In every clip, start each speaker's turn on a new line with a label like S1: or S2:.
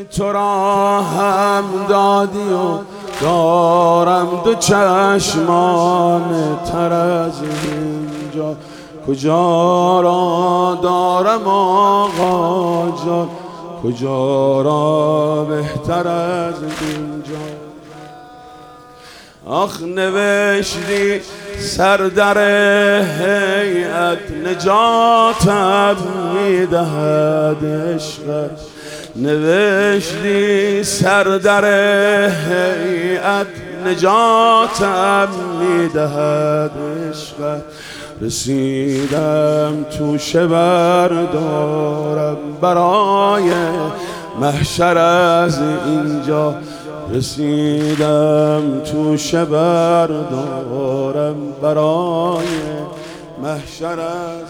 S1: تو را هم دادی و دارم دو چشمان تر از اینجا. کجا را دارم آقا جان، کجا را بهتر از اینجا. آخ نوشتی سر در هیئت نجاتم میدهد عشقت. نوشتی سر در هیئت نجاتم میدهد عشقت. رسیدم توشه بردارم برای محشر از اینجا. رسیدم توشه بردارم برای محشر از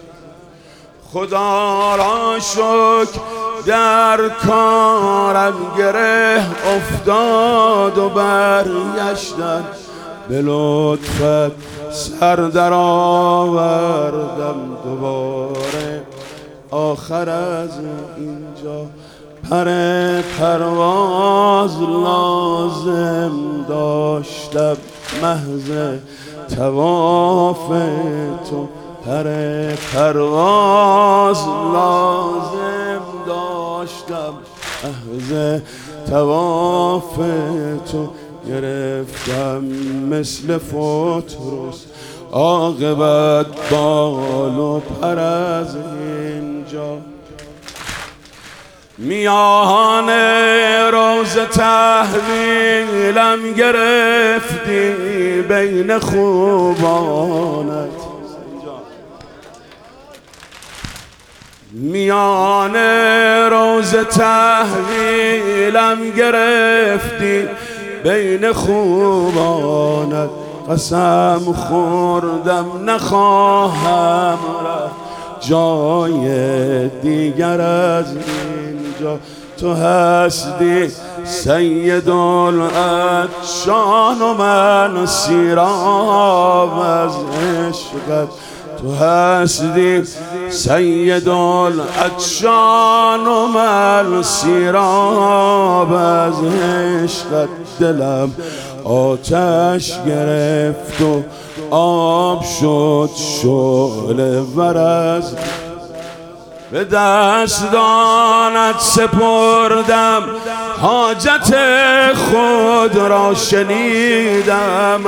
S1: خدا را شکر در کارم گره افتاد و برگشتم. به لطفت سر در آوردم دوباره آخر از اینجا. پر پرواز لازم داشتم محض طواف تو. پر پرواز لازم داشتم محض طواف تو. گرفتم مثل فطرس عاقبت بال و پر از اینجا. میان روز تحویلم گرفتی بین خوبانت. میان روز تحویلم گرفتی بین خوبانت. قسم خوردم نخواهم رفت جای دیگر از اینجا. تو هستی سید العطشان و من سیراب از عشقت. تو هستی سید العطشان و من سیراب از عشقت. دلم آتش گرفت و آب شد شعله ورز. به دستانت سپردم حاجت خود را شنیدم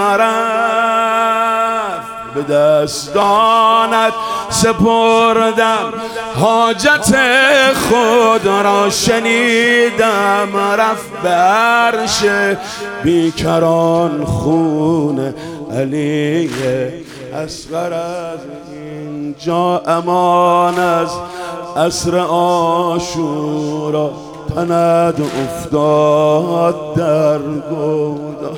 S1: رفت. به دستانت سپردم حاجت خود را شنیدم رفت. به عرش بیکران خون علی اصغر از اینجا. امان از عصر عاشورا تنت افتاد در گودا.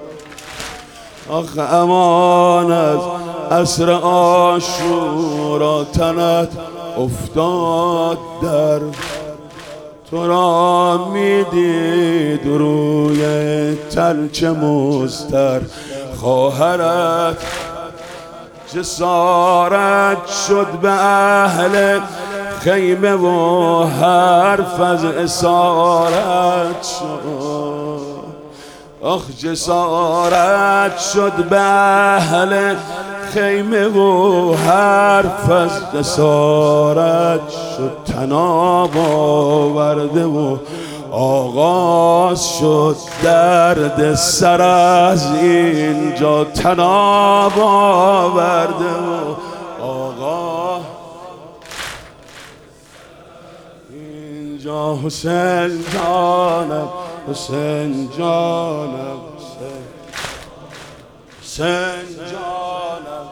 S1: آخ امان از عصر عاشورا تنت افتاد در. تو را میدید روی تلچ مستر خواهرت. جسارت شد به اهل خیمه و حرف از اسارت شد. آخ جسارت شد به اهل خیمه و حرف از اسارت شد. تناب آورده و آغاز شد درد سر از اینجا. تناب آورده و آغاز اینجا. حسین جانم حسین جانم حسین جانم.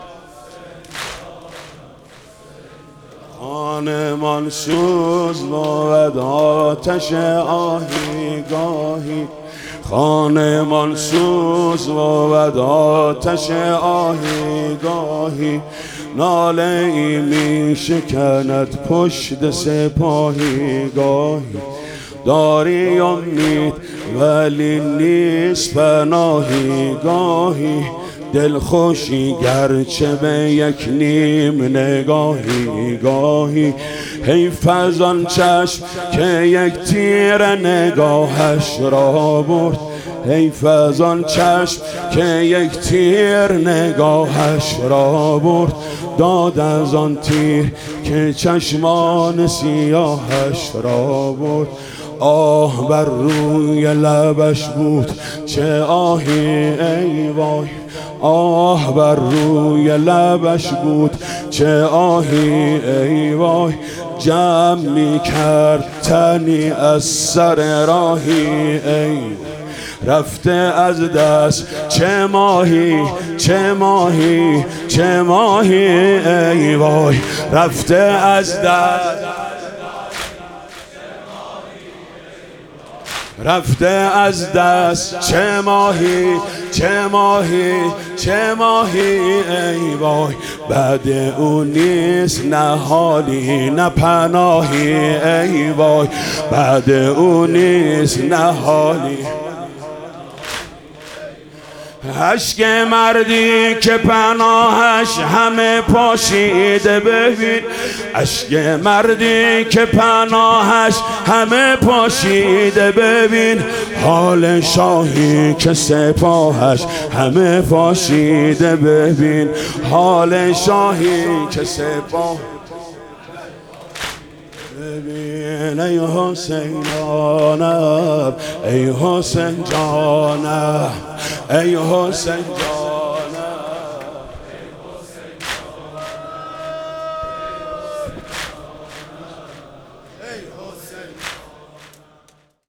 S1: خانمان سوز بود آتش آهی گاهی. خانمان سوز بود آتش آهی گاهی. ناله ای می شکند پشت سپاهی گاهی. داری امید ولی نیست پناهی گاهی. دلخوشی گرچه به یک نیم نگاهی گاهی، حیف از آن چشم که یک تیر نگاهش را برد، حیف از آن چشم که یک تیر نگاهش را برد، داد از آن تیر که چشمان سیاهش را برد. آه بر روی لبش بود چه آهی ای وای، آه بر روی لبش بود چه آهی ای وای، جمع می کرد تنی از سر راهی ای، رفته از دست چه ماهی چه ماهی چه ماهی ای وای، رفته از دست رفته از دست چه ماهی چه ماهی چه ماهی ای وای، بعد او نیست نه حالی نه پناهی ای وای، بعد او نیست نه حالی. اشک مردی که پناهش همه پاشیده ببین، اشک مردی که پناهش همه پاشیده ببین، حال شاهی که سپاهش همه پاشیده ببین، حال شاهی که سپاه ببین. ای حسین جانم ای حسین جانم ای حسین جانم